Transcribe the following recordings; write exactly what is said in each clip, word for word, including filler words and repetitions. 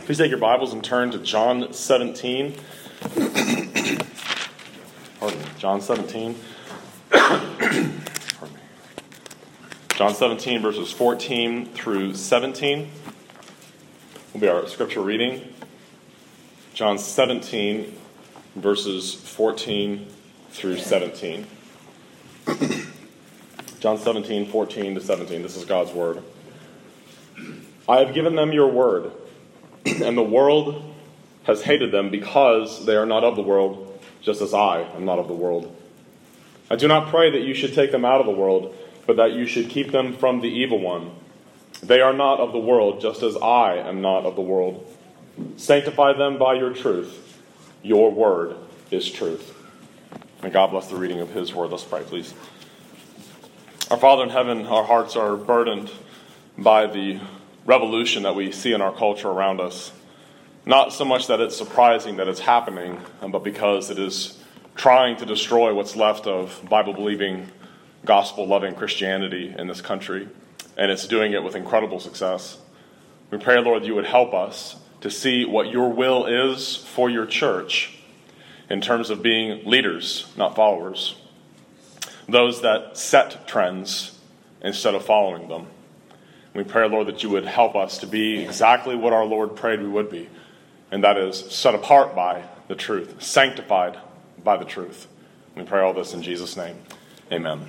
Please take your Bibles and turn to John seventeen. Pardon me. John seventeen. Pardon me. John seventeen, verses fourteen through seventeen will be our scripture reading. John seventeen, verses fourteen through seventeen. John seventeen, fourteen to seventeen. This is God's word. I have given them your word, and the world has hated them because they are not of the world, just as I am not of the world. I do not pray that you should take them out of the world, but that you should keep them from the evil one. They are not of the world, just as I am not of the world. Sanctify them by your truth. Your word is truth. May God bless the reading of his word. Let's pray, please. Our Father in heaven, our hearts are burdened by the revolution that we see in our culture around us. Not so much that it's surprising that it's happening, but because it is trying to destroy what's left of Bible-believing, gospel-loving Christianity in this country. And it's doing it with incredible success. We pray, Lord, you would help us to see what your will is for your church in terms of being leaders, not followers. Those that set trends instead of following them. We pray, Lord, that you would help us to be exactly what our Lord prayed we would be, and that is set apart by the truth, sanctified by the truth. We pray all this in Jesus' name. Amen.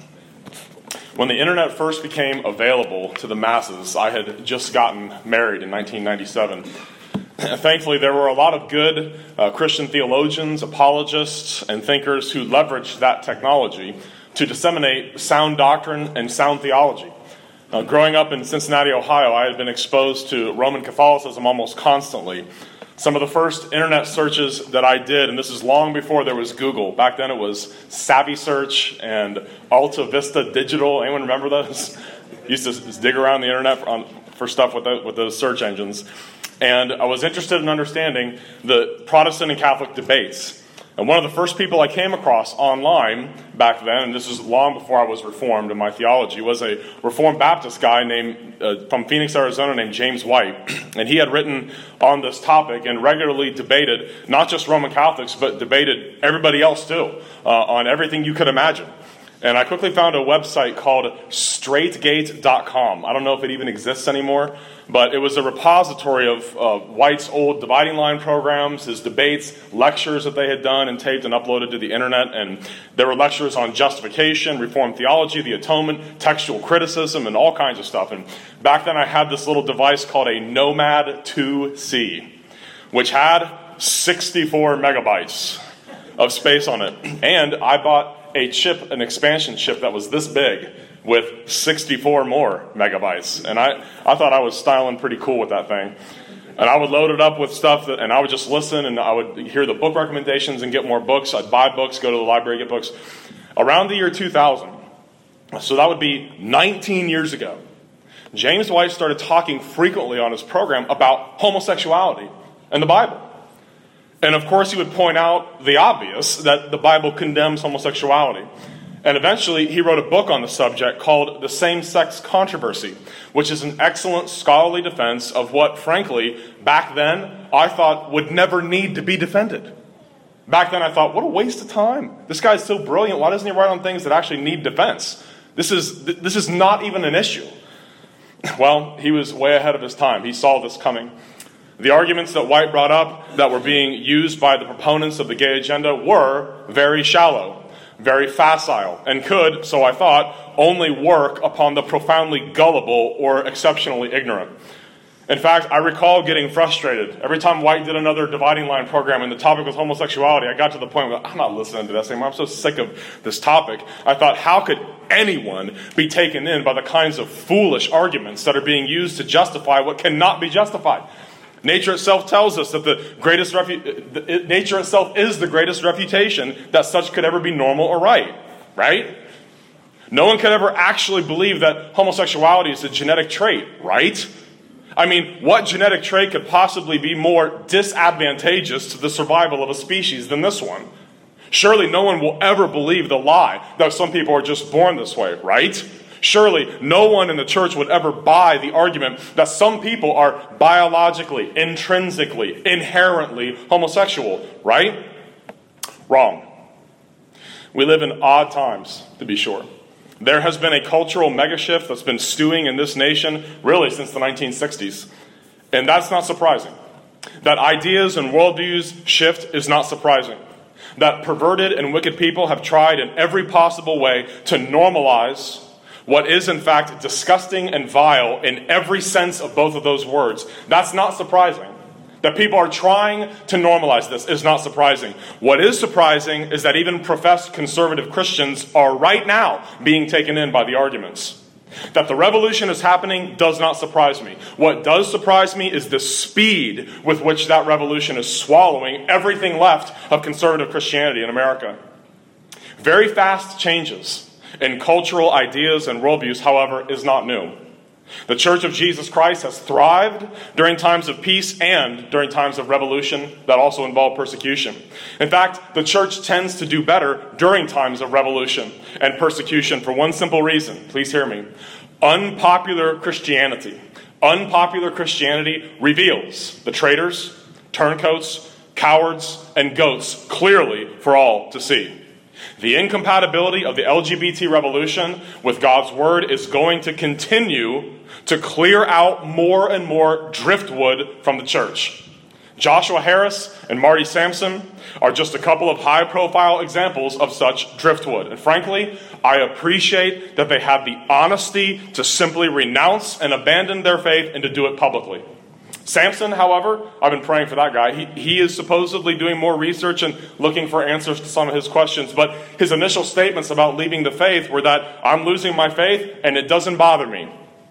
When the internet first became available to the masses, I had just gotten married in nineteen ninety-seven. Thankfully, there were a lot of good uh, Christian theologians, apologists, and thinkers who leveraged that technology to disseminate sound doctrine and sound theology. Uh, growing up in Cincinnati, Ohio, I had been exposed to Roman Catholicism almost constantly. Some of the first internet searches that I did, and this is long before there was Google. Back then it was Savvy Search and Alta Vista Digital. Anyone remember those? Used to just dig around the internet for, on, for stuff with, the, with those search engines. And I was interested in understanding the Protestant and Catholic debates. And one of the first people I came across online back then, and this was long before I was Reformed in my theology, was a Reformed Baptist guy named uh, from Phoenix, Arizona, named James White. And he had written on this topic and regularly debated not just Roman Catholics, but debated everybody else too, uh, on everything you could imagine. And I quickly found a website called straight gate dot com. I don't know if it even exists anymore, but it was a repository of uh, White's old dividing line programs, his debates, lectures that they had done and taped and uploaded to the internet. And there were lectures on justification, Reformed theology, the atonement, textual criticism, and all kinds of stuff. And back then I had this little device called a Nomad two C, which had sixty-four megabytes of space on it. And I bought a chip, an expansion chip that was this big with sixty-four more megabytes. And I, I thought I was styling pretty cool with that thing. And I would load it up with stuff, that, and I would just listen, and I would hear the book recommendations and get more books. I'd buy books, go to the library, get books. Around the year two thousand, so that would be nineteen years ago, James White started talking frequently on his program about homosexuality and the Bible. And of course, he would point out the obvious, that the Bible condemns homosexuality. And eventually, he wrote a book on the subject called The Same-Sex Controversy, which is an excellent scholarly defense of what, frankly, back then, I thought would never need to be defended. Back then, I thought, what a waste of time. This guy's so brilliant. Why doesn't he write on things that actually need defense? This is, this is not even an issue. Well, he was way ahead of his time. He saw this coming. The arguments that White brought up that were being used by the proponents of the gay agenda were very shallow, very facile, and could, so I thought, only work upon the profoundly gullible or exceptionally ignorant. In fact, I recall getting frustrated. Every time White did another dividing line program and the topic was homosexuality, I got to the point where I'm not listening to this anymore. I'm so sick of this topic. I thought, how could anyone be taken in by the kinds of foolish arguments that are being used to justify what cannot be justified? Nature itself tells us that the greatest refu- nature itself is the greatest refutation that such could ever be normal or right, right? No one could ever actually believe that homosexuality is a genetic trait, right? I mean, what genetic trait could possibly be more disadvantageous to the survival of a species than this one? Surely no one will ever believe the lie that some people are just born this way, right? Surely no one in the church would ever buy the argument that some people are biologically, intrinsically, inherently homosexual, right? Wrong. We live in odd times, to be sure. There has been a cultural megashift that's been stewing in this nation really since the nineteen sixties. And that's not surprising. That ideas and worldviews shift is not surprising. That perverted and wicked people have tried in every possible way to normalize what is in fact disgusting and vile in every sense of both of those words. That's not surprising. That people are trying to normalize this is not surprising. What is surprising is that even professed conservative Christians are right now being taken in by the arguments. That the revolution is happening does not surprise me. What does surprise me is the speed with which that revolution is swallowing everything left of conservative Christianity in America. Very fast changes in cultural ideas and worldviews, however, is not new. The Church of Jesus Christ has thrived during times of peace and during times of revolution that also involve persecution. In fact, the church tends to do better during times of revolution and persecution for one simple reason. Please hear me. Unpopular Christianity. Unpopular Christianity reveals the traitors, turncoats, cowards, and goats clearly for all to see. The incompatibility of the L G B T revolution with God's word is going to continue to clear out more and more driftwood from the church. Joshua Harris and Marty Sampson are just a couple of high-profile examples of such driftwood. And frankly, I appreciate that they have the honesty to simply renounce and abandon their faith and to do it publicly. Samson, however, I've been praying for that guy. He, he is supposedly doing more research and looking for answers to some of his questions. But his initial statements about leaving the faith were that I'm losing my faith and it doesn't bother me.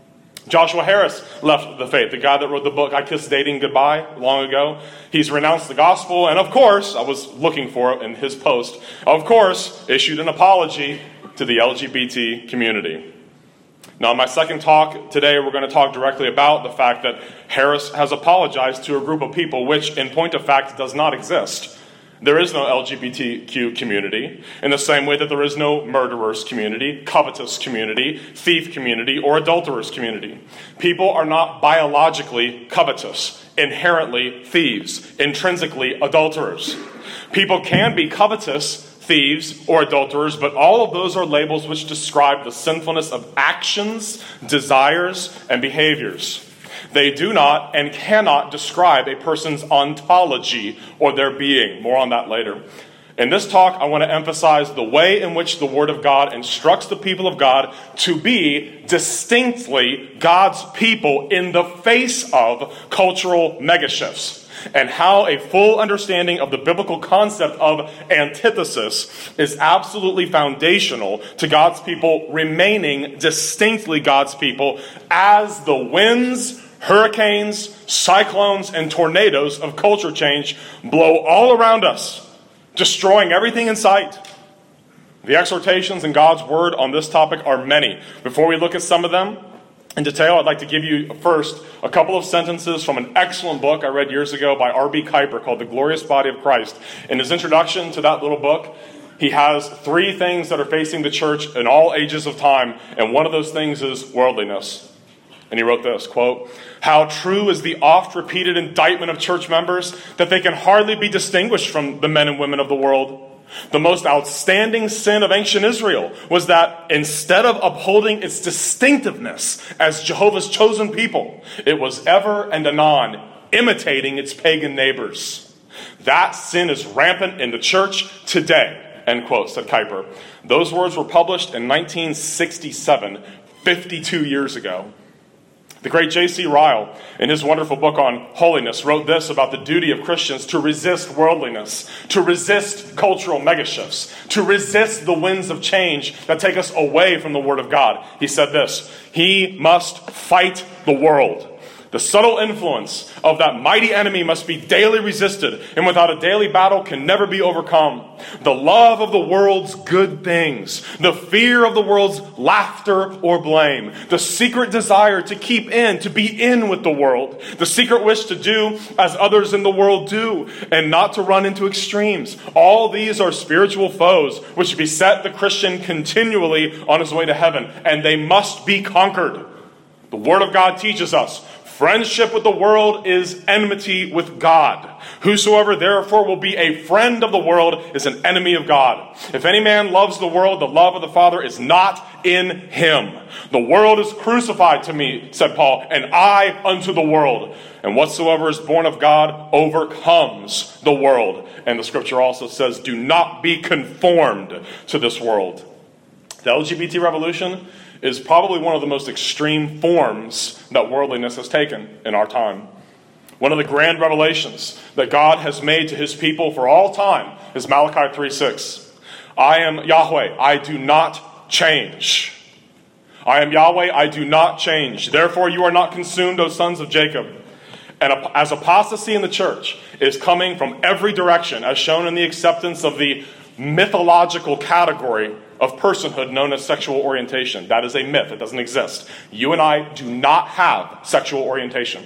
Joshua Harris left the faith, the guy that wrote the book I Kissed Dating Goodbye long ago. He's renounced the gospel and, of course, I was looking for it in his post, of course, issued an apology to the L G B T community. Now, in my second talk today, we're going to talk directly about the fact that Harris has apologized to a group of people which, in point of fact, does not exist. There is no L G B T Q community, in the same way that there is no murderers community, covetous community, thief community, or adulterers community. People are not biologically covetous, inherently thieves, intrinsically adulterers. People can be covetous, thieves, or adulterers, but all of those are labels which describe the sinfulness of actions, desires, and behaviors. They do not and cannot describe a person's ontology or their being. More on that later. In this talk, I want to emphasize the way in which the Word of God instructs the people of God to be distinctly God's people in the face of cultural megashifts, and how a full understanding of the biblical concept of antithesis is absolutely foundational to God's people remaining distinctly God's people as the winds, hurricanes, cyclones, and tornadoes of culture change blow all around us, destroying everything in sight. The exhortations in God's Word on this topic are many. Before we look at some of them in detail, I'd like to give you first a couple of sentences from an excellent book I read years ago by R B Kuiper called The Glorious Body of Christ. In his introduction to that little book, he has three things that are facing the church in all ages of time, and one of those things is worldliness. And he wrote this, quote, "How true is the oft-repeated indictment of church members that they can hardly be distinguished from the men and women of the world. The most outstanding sin of ancient Israel was that instead of upholding its distinctiveness as Jehovah's chosen people, it was ever and anon imitating its pagan neighbors. That sin is rampant in the church today," end quote, said Kuiper. Those words were published in nineteen sixty-seven, fifty-two years ago. The great J C Ryle, in his wonderful book on holiness, wrote this about the duty of Christians to resist worldliness, to resist cultural megashifts, to resist the winds of change that take us away from the Word of God. He said this, "He must fight the world. The subtle influence of that mighty enemy must be daily resisted, and without a daily battle can never be overcome. The love of the world's good things, the fear of the world's laughter or blame, the secret desire to keep in, to be in with the world, the secret wish to do as others in the world do, and not to run into extremes. All these are spiritual foes which beset the Christian continually on his way to heaven, and they must be conquered. The Word of God teaches us, friendship with the world is enmity with God. Whosoever therefore will be a friend of the world is an enemy of God. If any man loves the world, the love of the Father is not in him. The world is crucified to me, said Paul, and I unto the world. And whatsoever is born of God overcomes the world. And the scripture also says, do not be conformed to this world. The L G B T revolution is probably one of the most extreme forms that worldliness has taken in our time. One of the grand revelations that God has made to his people for all time is Malachi three six. I am Yahweh, I do not change. I am Yahweh, I do not change. Therefore you are not consumed, O sons of Jacob. And as apostasy in the church is coming from every direction, as shown in the acceptance of the mythological category of personhood known as sexual orientation. That is a myth. It doesn't exist. You and I do not have sexual orientation.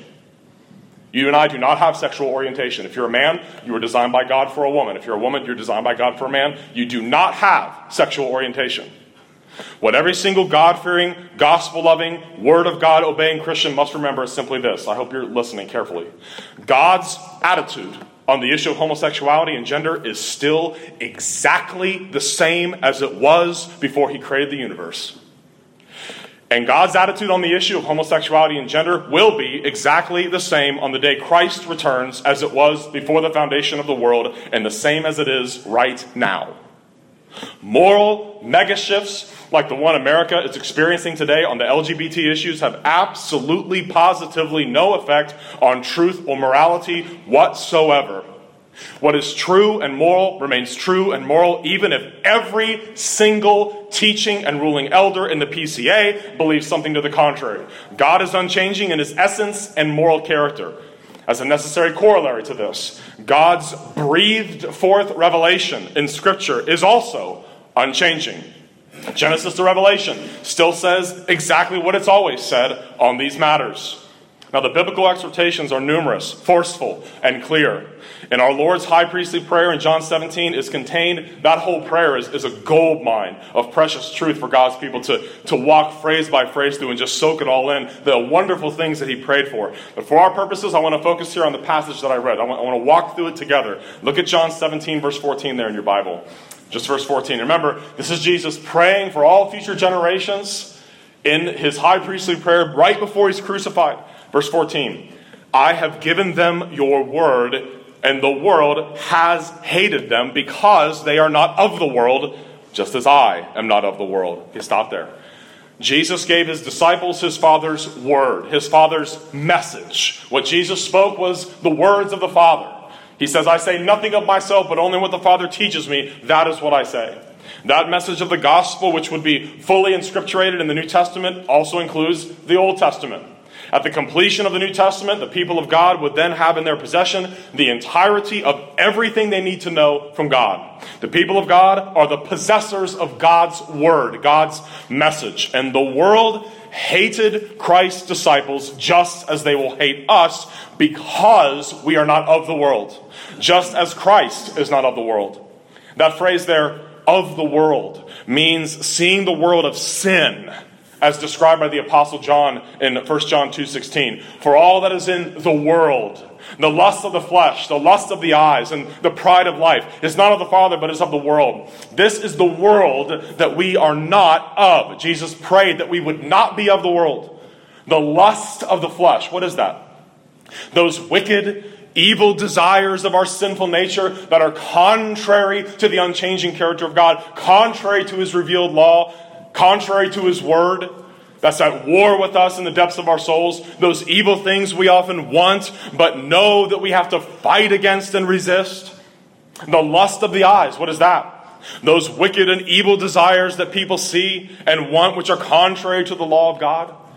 You and I do not have sexual orientation. If you're a man, you were designed by God for a woman. If you're a woman, you're designed by God for a man. You do not have sexual orientation. What every single God-fearing, gospel-loving, Word of God obeying Christian must remember is simply this. I hope you're listening carefully. God's attitude on the issue of homosexuality and gender is still exactly the same as it was before he created the universe. And God's attitude on the issue of homosexuality and gender will be exactly the same on the day Christ returns as it was before the foundation of the world, and the same as it is right now. Moral mega shifts like the one America is experiencing today on the L G B T issues have absolutely, positively no effect on truth or morality whatsoever. What is true and moral remains true and moral even if every single teaching and ruling elder in the P C A believes something to the contrary. God is unchanging in his essence and moral character. As a necessary corollary to this, God's breathed forth revelation in Scripture is also unchanging. Genesis to Revelation still says exactly what it's always said on these matters. Now, the biblical exhortations are numerous, forceful, and clear. In our Lord's high priestly prayer in John seventeen is contained, that whole prayer is, is a gold mine of precious truth for God's people to, to walk phrase by phrase through and just soak it all in, the wonderful things that he prayed for. But for our purposes, I want to focus here on the passage that I read. I want, I want to walk through it together. Look at John seventeen, verse fourteen there in your Bible. Just verse fourteen. Remember, this is Jesus praying for all future generations in his high priestly prayer right before he's crucified. Verse fourteen, I have given them your word, and the world has hated them because they are not of the world, just as I am not of the world. He stopped there. Jesus gave his disciples his Father's word, his Father's message. What Jesus spoke was the words of the Father. He says, I say nothing of myself, but only what the Father teaches me. That is what I say. That message of the gospel, which would be fully inscripturated in the New Testament, also includes the Old Testament. At the completion of the New Testament, the people of God would then have in their possession the entirety of everything they need to know from God. The people of God are the possessors of God's word, God's message. And the world hated Christ's disciples just as they will hate us because we are not of the world, just as Christ is not of the world. That phrase there, of the world, means seeing the world of sin, as described by the Apostle John in First John two sixteen. For all that is in the world, the lust of the flesh, the lust of the eyes, and the pride of life, is not of the Father, but is of the world. This is the world that we are not of. Jesus prayed that we would not be of the world. The lust of the flesh, what is that? Those wicked, evil desires of our sinful nature that are contrary to the unchanging character of God, contrary to his revealed law, contrary to his word, that's at war with us in the depths of our souls. Those evil things we often want, but know that we have to fight against and resist. The lust of the eyes, what is that? Those wicked and evil desires that people see and want, which are contrary to the law of God.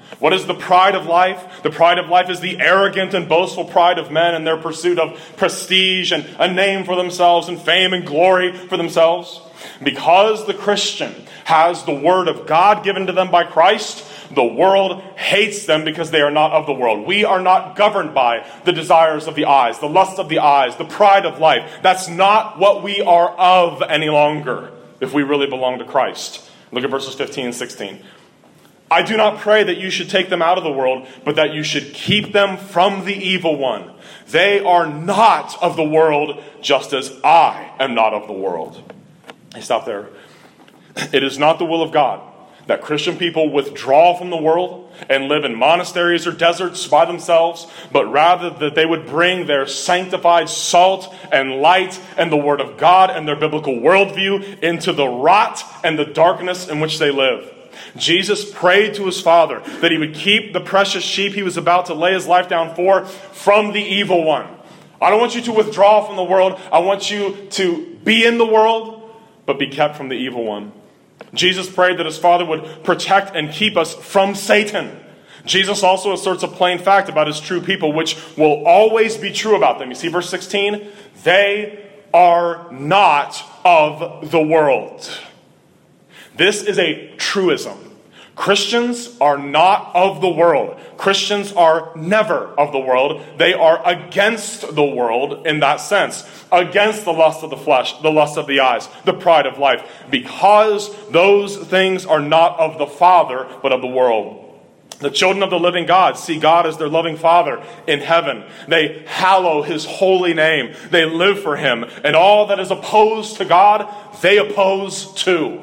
What is the pride of life? The pride of life is the arrogant and boastful pride of men in their pursuit of prestige and a name for themselves and fame and glory for themselves. Because the Christian has the word of God given to them by Christ, the world hates them because they are not of the world. We are not governed by the desires of the eyes, the lust of the eyes, the pride of life. That's not what we are of any longer if we really belong to Christ. Look at verses fifteen and sixteen. I do not pray that you should take them out of the world, but that you should keep them from the evil one. They are not of the world, just as I am not of the world. I stop there. It is not the will of God that Christian people withdraw from the world and live in monasteries or deserts by themselves, but rather that they would bring their sanctified salt and light and the word of God and their biblical worldview into the rot and the darkness in which they live. Jesus prayed to his Father that he would keep the precious sheep he was about to lay his life down for from the evil one. I don't want you to withdraw from the world. I want you to be in the world, but be kept from the evil one. Jesus prayed that his Father would protect and keep us from Satan. Jesus also asserts a plain fact about his true people, which will always be true about them. You see verse sixteen? They are not of the world. This is a truism. Christians are not of the world. Christians are never of the world. They are against the world in that sense. Against the lust of the flesh, the lust of the eyes, the pride of life. Because those things are not of the Father, but of the world. The children of the living God see God as their loving Father in heaven. They hallow his holy name. They live for him. And all that is opposed to God, they oppose too.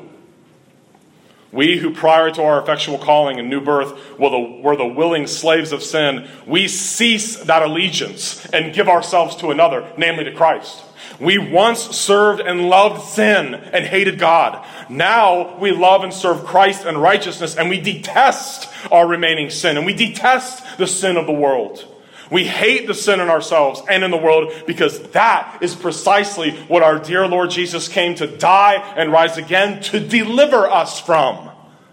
We who prior to our effectual calling and new birth were the, were the willing slaves of sin, we cease that allegiance and give ourselves to another, namely to Christ. We once served and loved sin and hated God. Now we love and serve Christ and righteousness, and we detest our remaining sin, and we detest the sin of the world. We hate the sin in ourselves and in the world because that is precisely what our dear Lord Jesus came to die and rise again to deliver us from.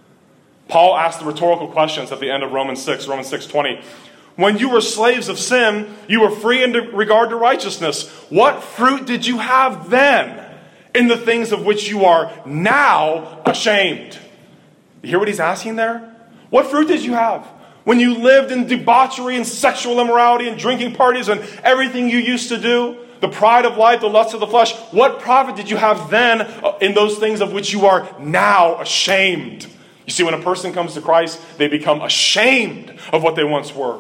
Paul asked the rhetorical questions at the end of Romans six, Romans six twenty. When you were slaves of sin, you were free in regard to righteousness. What fruit did you have then in the things of which you are now ashamed? You hear what he's asking there? What fruit did you have? When you lived in debauchery and sexual immorality and drinking parties and everything you used to do, the pride of life, the lust of the flesh, what profit did you have then in those things of which you are now ashamed? You see, when a person comes to Christ, they become ashamed of what they once were.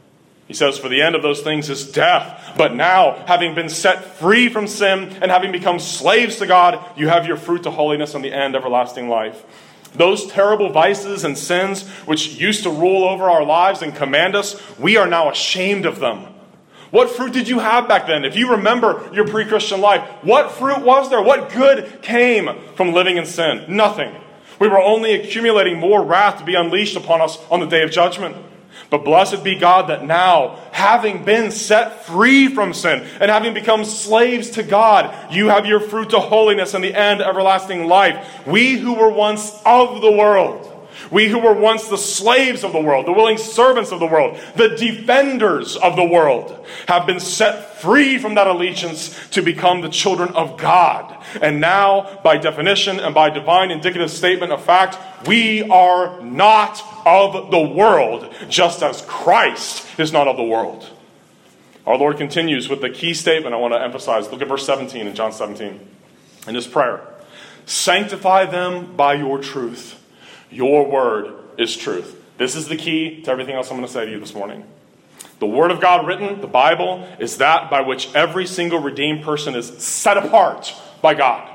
He says, for the end of those things is death. But now, having been set free from sin and having become slaves to God, you have your fruit to holiness and the end, everlasting life. Those terrible vices and sins which used to rule over our lives and command us, we are now ashamed of them. What fruit did you have back then? If you remember your pre-Christian life, what fruit was there? What good came from living in sin? Nothing. We were only accumulating more wrath to be unleashed upon us on the day of judgment. But blessed be God that now, having been set free from sin and having become slaves to God, you have your fruit to holiness and the end, everlasting life. We who were once of the world, we who were once the slaves of the world, the willing servants of the world, the defenders of the world, have been set free from that allegiance to become the children of God. And now, by definition and by divine indicative statement of fact, we are not of the world, just as Christ is not of the world. Our Lord continues with the key statement I want to emphasize. Look at verse seventeen in John seventeen. In his prayer, sanctify them by your truth. Your word is truth. This is the key to everything else I'm going to say to you this morning. The Word of God written, the Bible, is that by which every single redeemed person is set apart by God.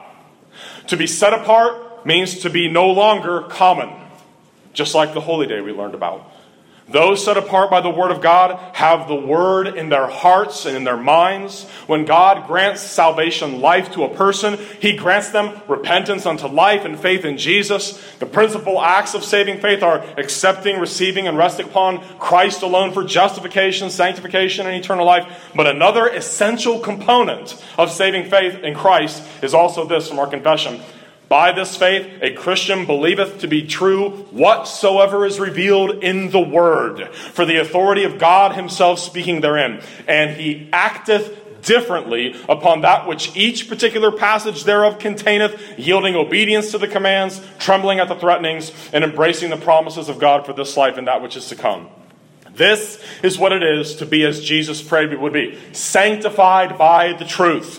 To be set apart means to be no longer common, just like the holy day we learned about. Those set apart by the Word of God have the Word in their hearts and in their minds. When God grants salvation life to a person, He grants them repentance unto life and faith in Jesus. The principal acts of saving faith are accepting, receiving, and resting upon Christ alone for justification, sanctification, and eternal life. But another essential component of saving faith in Christ is also this from our confession. By this faith, a Christian believeth to be true whatsoever is revealed in the Word, for the authority of God himself speaking therein. And he acteth differently upon that which each particular passage thereof containeth, yielding obedience to the commands, trembling at the threatenings, and embracing the promises of God for this life and that which is to come. This is what it is to be as Jesus prayed we would be, sanctified by the truth.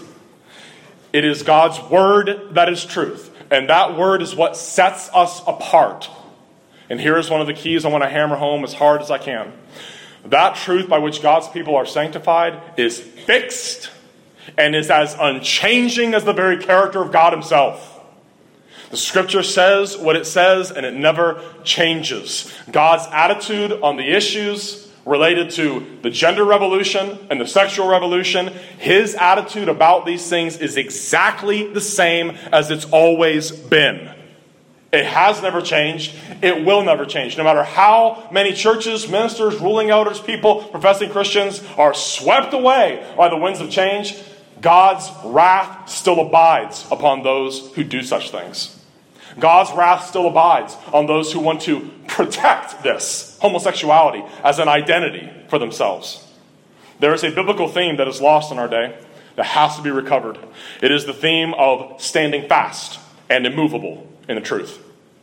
It is God's word that is truth, and that word is what sets us apart. And here is one of the keys I want to hammer home as hard as I can. That truth by which God's people are sanctified is fixed and is as unchanging as the very character of God himself. The scripture says what it says, and it never changes. God's attitude on the issues related to the gender revolution and the sexual revolution, his attitude about these things is exactly the same as it's always been. It has never changed. It will never change. No matter how many churches, ministers, ruling elders, people, professing Christians are swept away by the winds of change, God's wrath still abides upon those who do such things. God's wrath still abides on those who want to protect this, homosexuality, as an identity for themselves. There is a biblical theme that is lost in our day that has to be recovered. It is the theme of standing fast and immovable in the truth.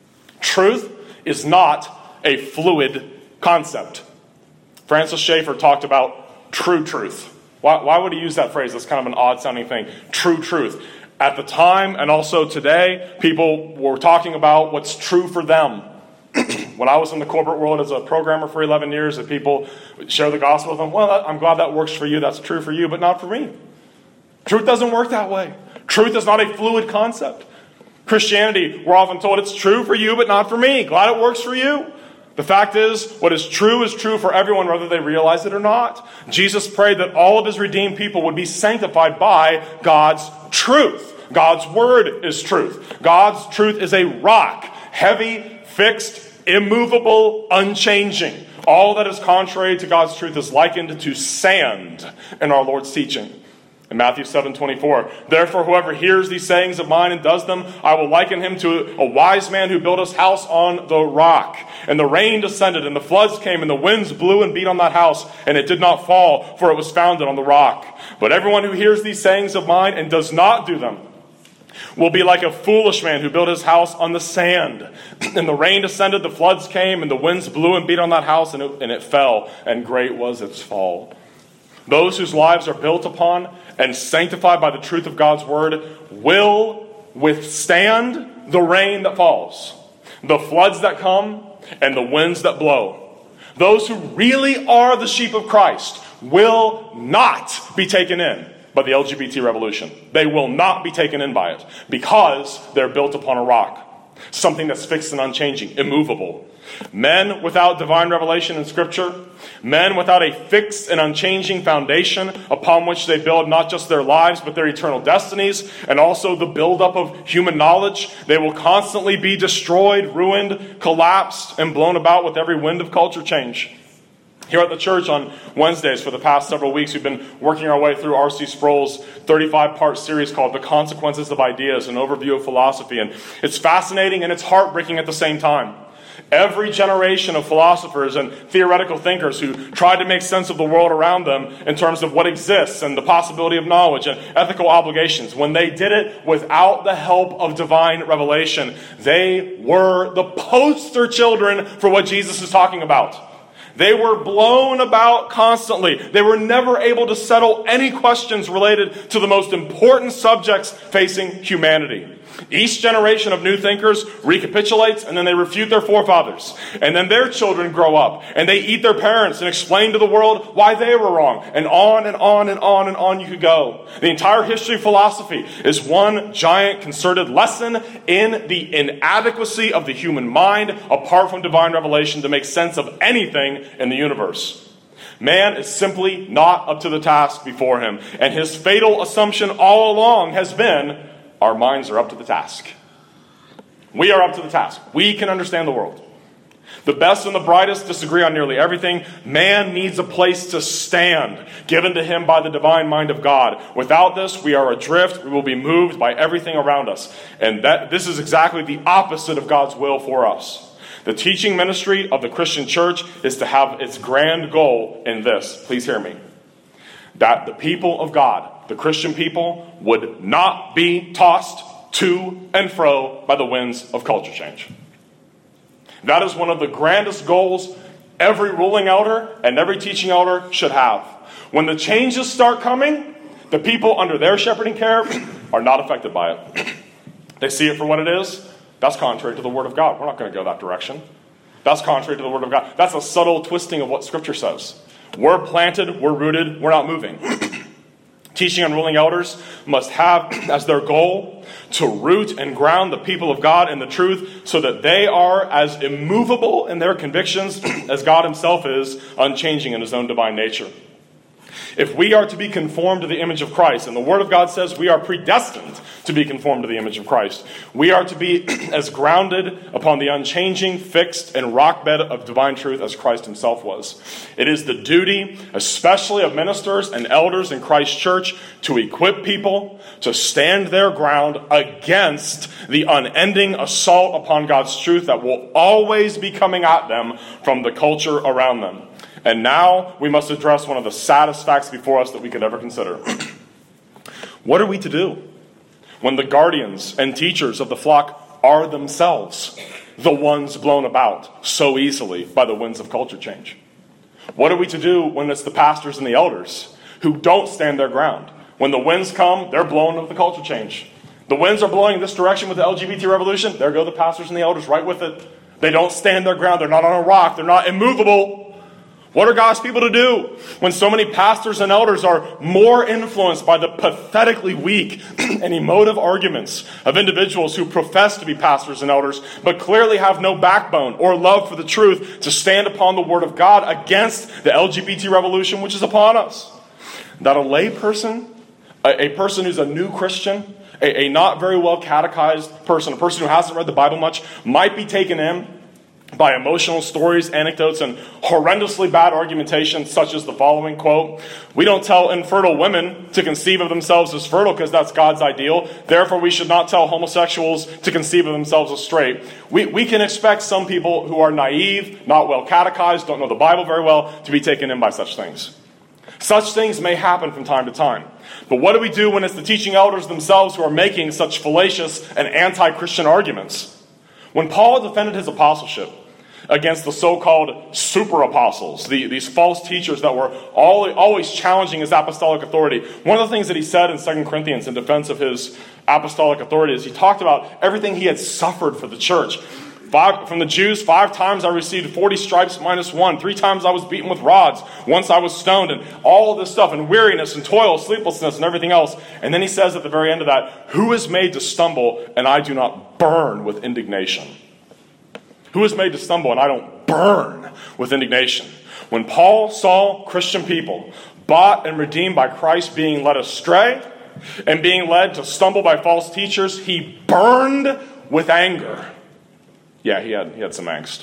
Truth is not a fluid concept. Francis Schaeffer talked about true truth. Why, why would he use that phrase? That's kind of an odd-sounding thing. True truth. At the time, and also today, people were talking about what's true for them. When I was in the corporate world as a programmer for eleven years, and people share the gospel with them, well, I'm glad that works for you. That's true for you, but not for me. Truth doesn't work that way. Truth is not a fluid concept. Christianity, we're often told it's true for you, but not for me. Glad it works for you. The fact is, what is true is true for everyone, whether they realize it or not. Jesus prayed that all of his redeemed people would be sanctified by God's truth. God's word is truth. God's truth is a rock, heavy, fixed, immovable, unchanging. All that is contrary to God's truth is likened to sand in our Lord's teaching. In Matthew seven twenty-four, therefore whoever hears these sayings of mine and does them, I will liken him to a wise man who built his house on the rock. And the rain descended, and the floods came, and the winds blew and beat on that house, and it did not fall, for it was founded on the rock. But everyone who hears these sayings of mine and does not do them will be like a foolish man who built his house on the sand. And the rain descended, the floods came, and the winds blew and beat on that house, and it, and it fell, and great was its fall. Those whose lives are built upon and sanctified by the truth of God's word will withstand the rain that falls, the floods that come, and the winds that blow. Those who really are the sheep of Christ will not be taken in by the L G B T revolution. They will not be taken in by it because they're built upon a rock. Something that's fixed and unchanging, immovable. Men without divine revelation in Scripture, men without a fixed and unchanging foundation upon which they build not just their lives but their eternal destinies, and also the buildup of human knowledge, they will constantly be destroyed, ruined, collapsed, and blown about with every wind of culture change. Here at the church on Wednesdays for the past several weeks, we've been working our way through R C Sproul's thirty-five part series called The Consequences of Ideas, an overview of philosophy. And it's fascinating and it's heartbreaking at the same time. Every generation of philosophers and theoretical thinkers who tried to make sense of the world around them in terms of what exists and the possibility of knowledge and ethical obligations, when they did it without the help of divine revelation, they were the poster children for what Jesus is talking about. They were blown about constantly. They were never able to settle any questions related to the most important subjects facing humanity. Each generation of new thinkers recapitulates, and then they refute their forefathers. And then their children grow up, and they eat their parents and explain to the world why they were wrong. And on and on and on and on you could go. The entire history of philosophy is one giant concerted lesson in the inadequacy of the human mind apart from divine revelation to make sense of anything in the universe. Man is simply not up to the task before him. And his fatal assumption all along has been, our minds are up to the task. We are up to the task. We can understand the world. The best and the brightest disagree on nearly everything. Man needs a place to stand, given to him by the divine mind of God. Without this, we are adrift. We will be moved by everything around us. And that this is exactly the opposite of God's will for us. The teaching ministry of the Christian church is to have its grand goal in this. Please hear me. That the people of God, the Christian people, would not be tossed to and fro by the winds of culture change. That is one of the grandest goals every ruling elder and every teaching elder should have. When the changes start coming, the people under their shepherding care are not affected by it. They see it for what it is. That's contrary to the Word of God. We're not going to go that direction. That's contrary to the Word of God. That's a subtle twisting of what Scripture says. We're planted, we're rooted, we're not moving. Teaching and ruling elders must have as their goal to root and ground the people of God in the truth so that they are as immovable in their convictions as God himself is, unchanging in his own divine nature. If we are to be conformed to the image of Christ, and the Word of God says we are predestined to be conformed to the image of Christ, we are to be as grounded upon the unchanging, fixed, and rock bed of divine truth as Christ himself was. It is the duty, especially of ministers and elders in Christ's church, to equip people to stand their ground against the unending assault upon God's truth that will always be coming at them from the culture around them. And now we must address one of the saddest facts before us that we could ever consider. What are we to do when the guardians and teachers of the flock are themselves the ones blown about so easily by the winds of culture change? What are we to do when it's the pastors and the elders who don't stand their ground? When the winds come, they're blown with the culture change. The winds are blowing in this direction with the L G B T revolution. There go the pastors and the elders right with it. They don't stand their ground. They're not on a rock. They're not immovable. What are God's people to do when so many pastors and elders are more influenced by the pathetically weak and emotive arguments of individuals who profess to be pastors and elders, but clearly have no backbone or love for the truth to stand upon the Word of God against the L G B T revolution which is upon us? That a lay person, a, a person who's a new Christian, a, a not very well catechized person, a person who hasn't read the Bible much, might be taken in by emotional stories, anecdotes, and horrendously bad argumentation such as the following, quote, "We don't tell infertile women to conceive of themselves as fertile because that's God's ideal. Therefore, we should not tell homosexuals to conceive of themselves as straight." We, we can expect some people who are naive, not well catechized, don't know the Bible very well, to be taken in by such things. Such things may happen from time to time. But what do we do when it's the teaching elders themselves who are making such fallacious and anti-Christian arguments? When Paul defended his apostleship against the so-called super apostles, the, these false teachers that were all, always challenging his apostolic authority, one of the things that he said in Second Corinthians in defense of his apostolic authority is he talked about everything he had suffered for the church. Five, from the Jews, five times I received forty stripes minus one. Three times I was beaten with rods. Once I was stoned, and all of this stuff, and weariness, and toil, sleeplessness, and everything else. And then he says at the very end of that, "Who is made to stumble, and I do not burn with indignation?" Who is made to stumble, and I don't burn with indignation? When Paul saw Christian people bought and redeemed by Christ being led astray, and being led to stumble by false teachers, he burned with anger. Yeah, he had, he had some angst.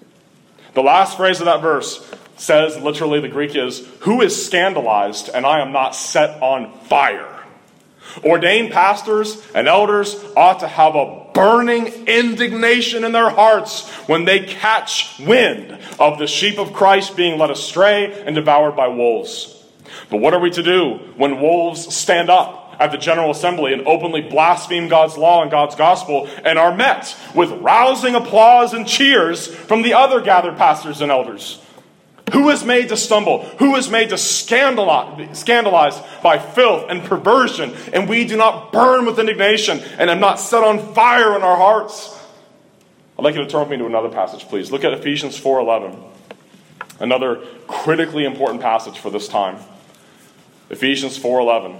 The last phrase of that verse says, literally the Greek is, "Who is scandalized, and I am not set on fire?" Ordained pastors and elders ought to have a burning indignation in their hearts when they catch wind of the sheep of Christ being led astray and devoured by wolves. But what are we to do when wolves stand up at the General Assembly and openly blaspheme God's law and God's gospel and are met with rousing applause and cheers from the other gathered pastors and elders? Who is made to stumble? Who is made to scandalize, scandalize by filth and perversion? And we do not burn with indignation and am not set on fire in our hearts. I'd like you to turn with me to another passage, please. Look at Ephesians four eleven. Another critically important passage for this time. Ephesians four eleven.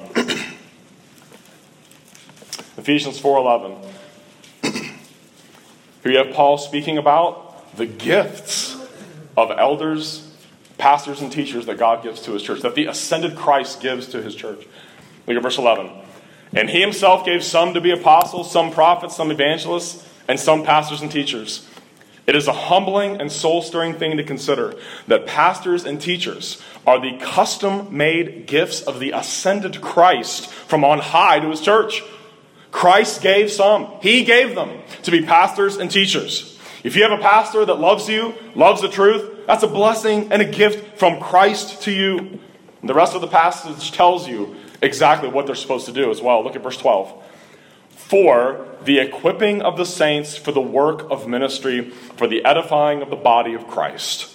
Ephesians four eleven. Here you have Paul speaking about the gifts of elders, pastors, and teachers that God gives to his church, that the ascended Christ gives to his church. Look at verse eleven. "And he himself gave some to be apostles, some prophets, some evangelists, and some pastors and teachers, It is a humbling and soul-stirring thing to consider that pastors and teachers are the custom-made gifts of the ascended Christ from on high to his church. Christ gave some. He gave them to be pastors and teachers. If you have a pastor that loves you, loves the truth, that's a blessing and a gift from Christ to you. And the rest of the passage tells you exactly what they're supposed to do as well. Look at verse twelve. For the equipping of the saints for the work of ministry, for the edifying of the body of Christ.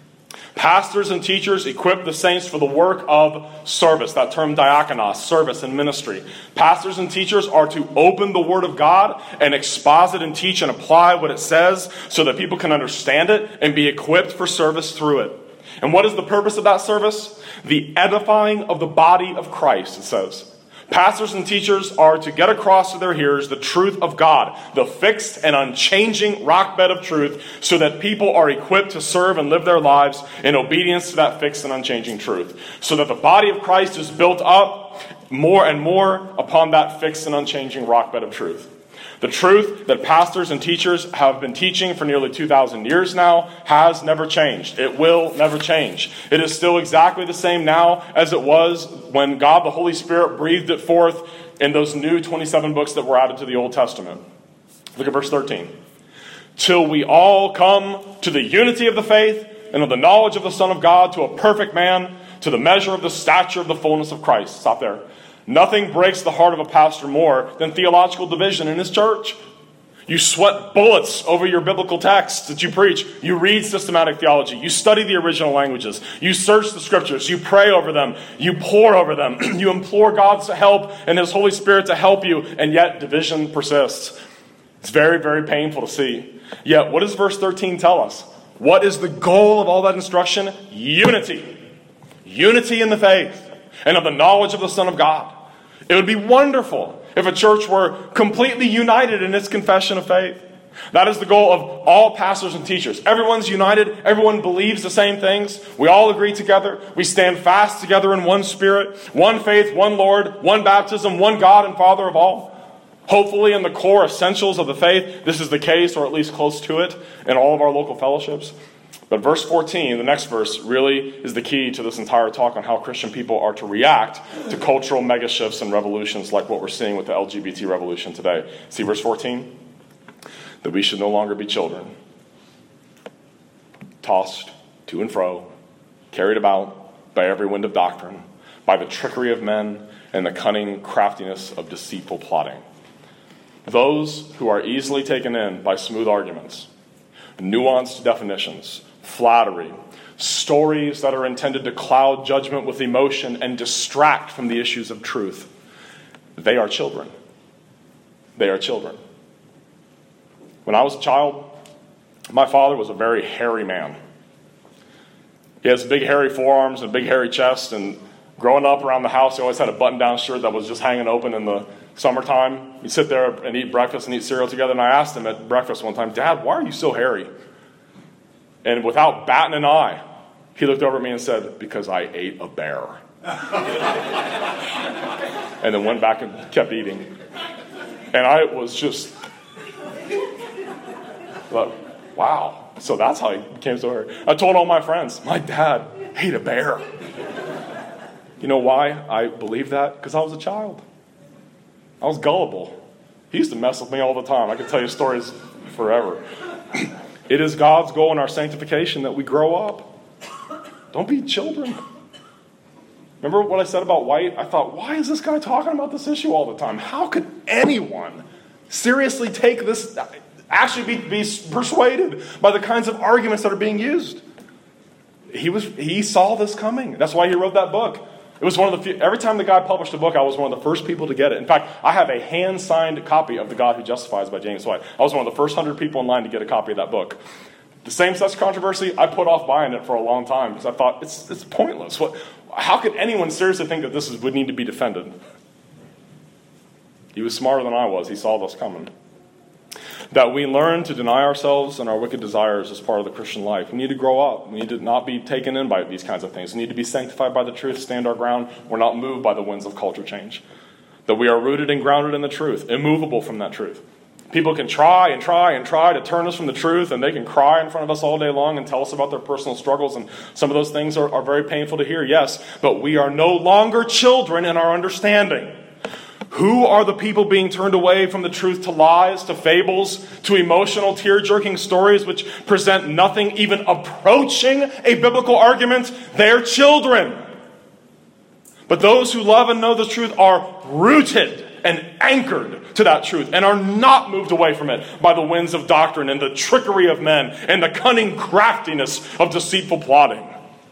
Pastors and teachers equip the saints for the work of service. That term diakonos, service and ministry. Pastors and teachers are to open the Word of God and exposit and teach and apply what it says so that people can understand it and be equipped for service through it. And what is the purpose of that service? The edifying of the body of Christ, it says. Pastors and teachers are to get across to their hearers the truth of God, the fixed and unchanging rock bed of truth, so that people are equipped to serve and live their lives in obedience to that fixed and unchanging truth. So that the body of Christ is built up more and more upon that fixed and unchanging rock bed of truth. The truth that pastors and teachers have been teaching for nearly two thousand years now has never changed. It will never change. It is still exactly the same now as it was when God the Holy Spirit breathed it forth in those new twenty-seven books that were added to the Old Testament. Look at verse thirteen. Till we all come to the unity of the faith and of the knowledge of the Son of God, to a perfect man, to the measure of the stature of the fullness of Christ. Stop there. Nothing breaks the heart of a pastor more than theological division in his church. You sweat bullets over your biblical texts that you preach. You read systematic theology. You study the original languages. You search the scriptures. You pray over them. You pore over them. You implore God's help and his Holy Spirit to help you, and yet division persists. It's very, very painful to see. Yet, what does verse thirteen tell us? What is the goal of all that instruction? Unity. Unity in the faith and of the knowledge of the Son of God. It would be wonderful if a church were completely united in its confession of faith. That is the goal of all pastors and teachers. Everyone's united. Everyone believes the same things. We all agree together. We stand fast together in one spirit, one faith, one Lord, one baptism, one God and Father of all. Hopefully in the core essentials of the faith, this is the case, or at least close to it, in all of our local fellowships. But verse fourteen, the next verse, really is the key to this entire talk on how Christian people are to react to cultural megashifts and revolutions like what we're seeing with the L G B T revolution today. See verse fourteen? That we should no longer be children, tossed to and fro, carried about by every wind of doctrine, by the trickery of men and the cunning craftiness of deceitful plotting. Those who are easily taken in by smooth arguments, nuanced definitions, flattery, stories that are intended to cloud judgment with emotion and distract from the issues of truth. They are children. They are children. When I was a child, my father was a very hairy man. He has big hairy forearms and a big hairy chest, and growing up around the house, he always had a button-down shirt that was just hanging open in the summertime. We'd sit there and eat breakfast and eat cereal together, and I asked him at breakfast one time, Dad, why are you so hairy? And without batting an eye, he looked over at me and said, because I ate a bear. And then went back and kept eating. And I was just like, wow. So that's how he became so hairy. I told all my friends, my dad ate a bear. You know why I believed that? Because I was a child. I was gullible. He used to mess with me all the time. I could tell you stories forever. It is God's goal in our sanctification that we grow up. Don't be children. Remember what I said about White? I thought, why is this guy talking about this issue all the time? How could anyone seriously take this, actually be, be persuaded by the kinds of arguments that are being used? He was he saw this coming. That's why he wrote that book. It was one of the few, every time the guy published a book, I was one of the first people to get it. In fact, I have a hand-signed copy of The God Who Justifies by James White. I was one of the first hundred people in line to get a copy of that book. The same-sex controversy, I put off buying it for a long time because I thought, it's it's pointless. What, how could anyone seriously think that this is, would need to be defended? He was smarter than I was. He saw this coming. That we learn to deny ourselves and our wicked desires as part of the Christian life. We need to grow up. We need to not be taken in by these kinds of things. We need to be sanctified by the truth, stand our ground. We're not moved by the winds of culture change. That we are rooted and grounded in the truth, immovable from that truth. People can try and try and try to turn us from the truth, and they can cry in front of us all day long and tell us about their personal struggles, and some of those things are, are very painful to hear, yes, but we are no longer children in our understanding. Who are the people being turned away from the truth to lies, to fables, to emotional, tear-jerking stories which present nothing even approaching a biblical argument? They're children. But those who love and know the truth are rooted and anchored to that truth and are not moved away from it by the winds of doctrine and the trickery of men and the cunning craftiness of deceitful plotting.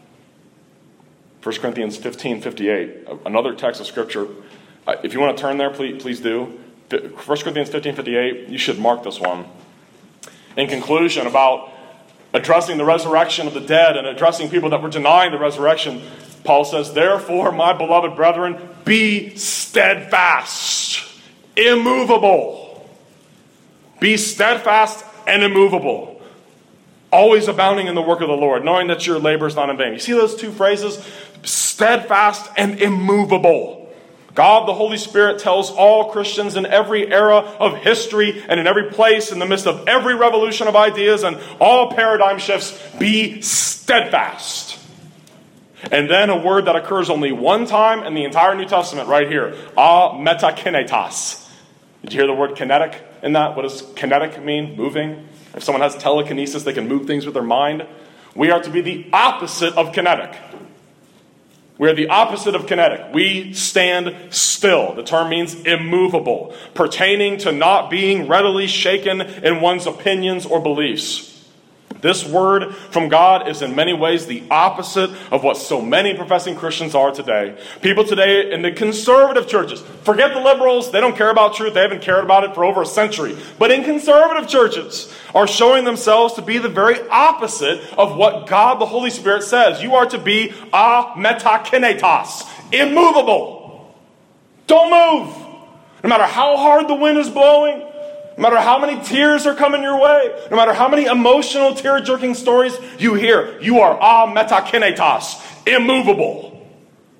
First Corinthians fifteen fifty-eight, another text of Scripture. If you want to turn there, please, please do. First Corinthians fifteen fifty-eight, you should mark this one. In conclusion, about addressing the resurrection of the dead and addressing people that were denying the resurrection, Paul says, therefore, my beloved brethren, be steadfast, immovable. Be steadfast and immovable, always abounding in the work of the Lord, knowing that your labor is not in vain. You see those two phrases? Steadfast and immovable. God, the Holy Spirit, tells all Christians in every era of history and in every place, in the midst of every revolution of ideas and all paradigm shifts, be steadfast. And then a word that occurs only one time in the entire New Testament, right here, a metakinetas. Did you hear the word kinetic in that? What does kinetic mean? Moving. If someone has telekinesis, they can move things with their mind. We are to be the opposite of kinetic. We are the opposite of kinetic. We stand still. The term means immovable, pertaining to not being readily shaken in one's opinions or beliefs. This word from God is in many ways the opposite of what so many professing Christians are today. People today in the conservative churches, forget the liberals, they don't care about truth, they haven't cared about it for over a century. But in conservative churches are showing themselves to be the very opposite of what God the Holy Spirit says. You are to be a metakinetas, immovable. Don't move. No matter how hard the wind is blowing, no matter how many tears are coming your way, no matter how many emotional, tear-jerking stories you hear, you are a metakinetas, immovable.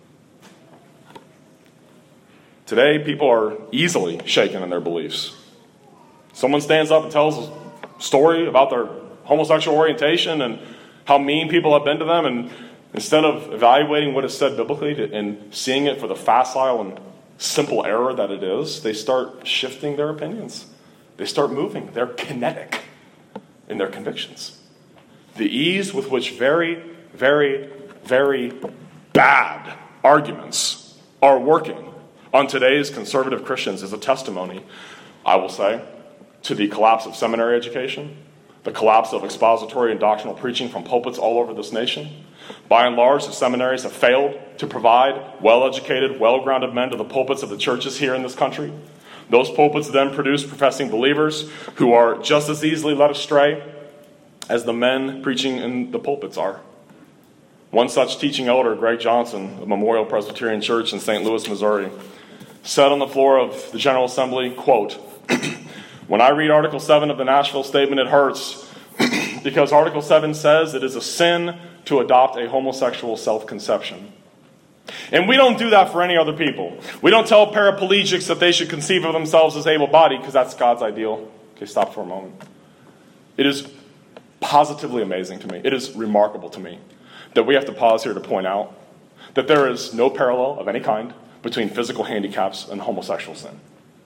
Today, people are easily shaken in their beliefs. Someone stands up and tells a story about their homosexual orientation and how mean people have been to them, and instead of evaluating what is said biblically and seeing it for the facile and simple error that it is, they start shifting their opinions. They start moving. They're kinetic in their convictions. The ease with which very, very, very bad arguments are working on today's conservative Christians is a testimony, I will say, to the collapse of seminary education, the collapse of expository and doctrinal preaching from pulpits all over this nation. By and large, the seminaries have failed to provide well-educated, well-grounded men to the pulpits of the churches here in this country. Those pulpits then produce professing believers who are just as easily led astray as the men preaching in the pulpits are. One such teaching elder, Greg Johnson of Memorial Presbyterian Church in Saint Louis, Missouri, said on the floor of the General Assembly, quote, when I read Article seven of the Nashville Statement, it hurts because Article seven says it is a sin to adopt a homosexual self-conception. And we don't do that for any other people. We don't tell paraplegics that they should conceive of themselves as able-bodied because that's God's ideal. Okay, stop for a moment. It is positively amazing to me. It is remarkable to me that we have to pause here to point out that there is no parallel of any kind between physical handicaps and homosexual sin.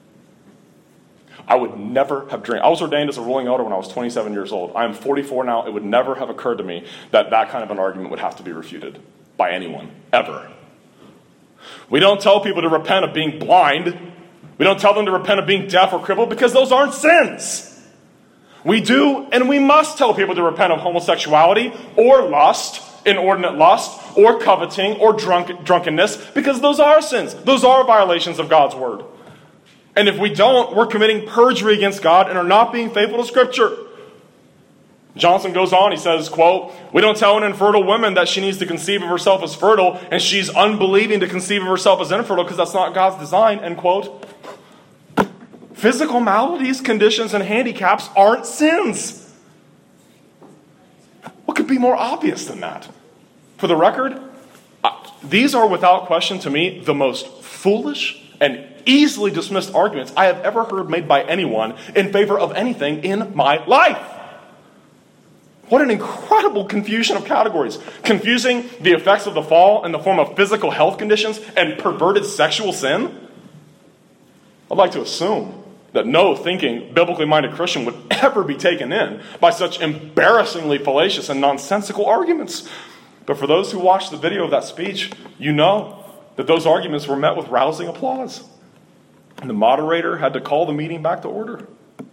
I would never have dreamed. I was ordained as a ruling elder when I was twenty-seven years old. I am forty-four now. It would never have occurred to me that that kind of an argument would have to be refuted by anyone, ever. We don't tell people to repent of being blind. We don't tell them to repent of being deaf or crippled because those aren't sins. We do and we must tell people to repent of homosexuality or lust, inordinate lust, or coveting or drunk, drunkenness because those are sins. Those are violations of God's word. And if we don't, we're committing perjury against God and are not being faithful to Scripture. Johnson goes on, he says, quote, we don't tell an infertile woman that she needs to conceive of herself as fertile and she's unbelieving to conceive of herself as infertile because that's not God's design, end quote. Physical maladies, conditions, and handicaps aren't sins. What could be more obvious than that? For the record, these are without question to me the most foolish and easily dismissed arguments I have ever heard made by anyone in favor of anything in my life. What an incredible confusion of categories. Confusing the effects of the fall in the form of physical health conditions and perverted sexual sin. I'd like to assume that no thinking, biblically minded Christian would ever be taken in by such embarrassingly fallacious and nonsensical arguments. But for those who watched the video of that speech, you know that those arguments were met with rousing applause. And the moderator had to call the meeting back to order.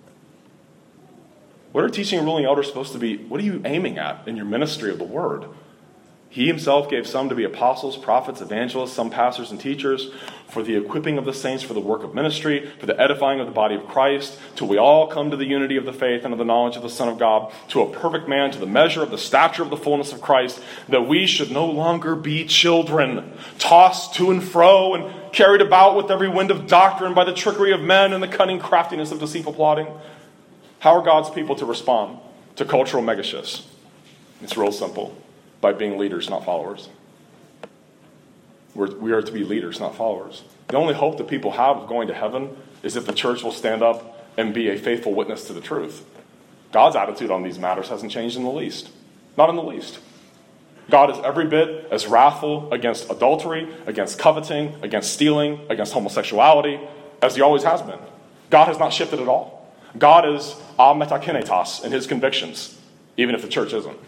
What are teaching and ruling elders supposed to be? What are you aiming at in your ministry of the word? He himself gave some to be apostles, prophets, evangelists, some pastors and teachers, for the equipping of the saints for the work of ministry, for the edifying of the body of Christ, till we all come to the unity of the faith and of the knowledge of the Son of God, to a perfect man, to the measure of the stature of the fullness of Christ, that we should no longer be children, tossed to and fro and carried about with every wind of doctrine by the trickery of men and the cunning craftiness of deceitful plotting. How are God's people to respond to cultural megashifts? It's real simple. By being leaders, not followers. We're, we are to be leaders, not followers. The only hope that people have of going to heaven is if the church will stand up and be a faithful witness to the truth. God's attitude on these matters hasn't changed in the least. Not in the least. God is every bit as wrathful against adultery, against coveting, against stealing, against homosexuality, as he always has been. God has not shifted at all. God is a metakinetos in his convictions, even if the church isn't.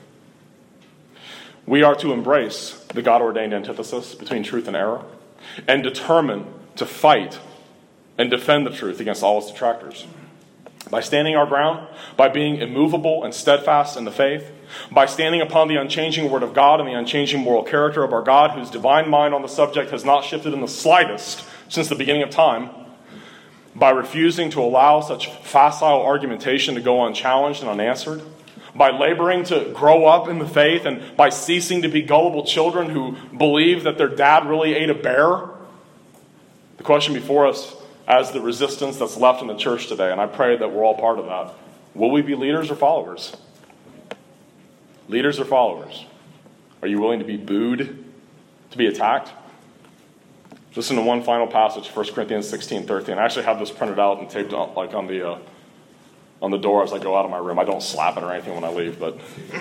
We are to embrace the God-ordained antithesis between truth and error and determine to fight and defend the truth against all its detractors. By standing our ground, by being immovable and steadfast in the faith, by standing upon the unchanging word of God and the unchanging moral character of our God, whose divine mind on the subject has not shifted in the slightest since the beginning of time, by refusing to allow such facile argumentation to go unchallenged and unanswered, by laboring to grow up in the faith, and by ceasing to be gullible children who believe that their dad really ate a bear. The question before us as the resistance that's left in the church today, and I pray that we're all part of that, will we be leaders or followers? Leaders or followers? Are you willing to be booed, to be attacked? Listen to one final passage, First Corinthians sixteen thirteen. I actually have this printed out and taped on, like on the... Uh, on the door as I go out of my room. I don't slap it or anything when I leave, but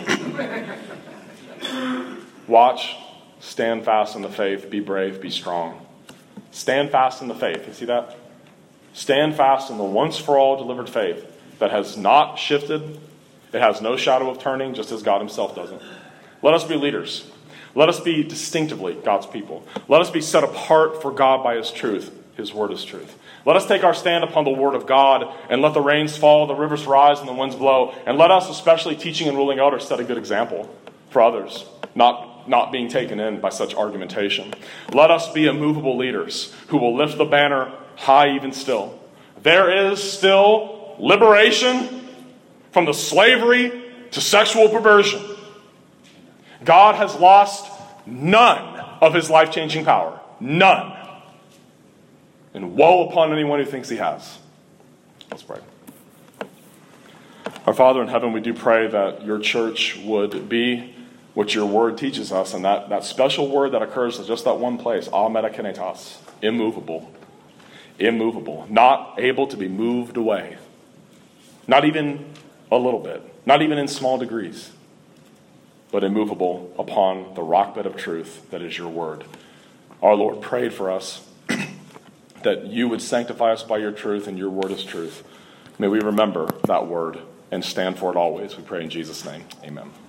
watch, stand fast in the faith, be brave, be strong. Stand fast in the faith. You see that? Stand fast in the once-for-all delivered faith that has not shifted. It has no shadow of turning, just as God himself doesn't. Let us be leaders. Let us be distinctively God's people. Let us be set apart for God by his truth. His word is truth. Let us take our stand upon the word of God and let the rains fall, the rivers rise, and the winds blow. And let us, especially teaching and ruling elders, set a good example for others, not, not being taken in by such argumentation. Let us be immovable leaders who will lift the banner high even still. There is still liberation from the slavery to sexual perversion. God has lost none of his life-changing power. None. And woe upon anyone who thinks he has. Let's pray. Our Father in heaven, we do pray that your church would be what your word teaches us, and that, that special word that occurs in just that one place, a metakinetos, immovable, immovable, not able to be moved away, not even a little bit, not even in small degrees, but immovable upon the rockbed of truth that is your word. Our Lord prayed for us that you would sanctify us by your truth, and your word is truth. May we remember that word and stand for it always. We pray in Jesus' name. Amen.